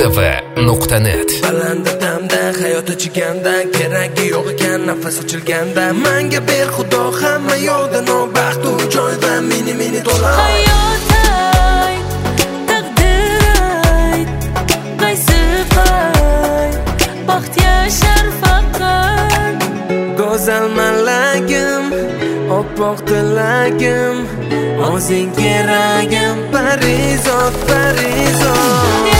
tv.net. Balanda damda hayot ichganda keragi yo'q ekan nafas ochilganda menga ber xudo hamma yo'ldan baxt u joyda meni to'la hayotay taqdiray qaysi pay baxt yashar faqat go'zal malagim oppoq tilagim o'zing keragim parizod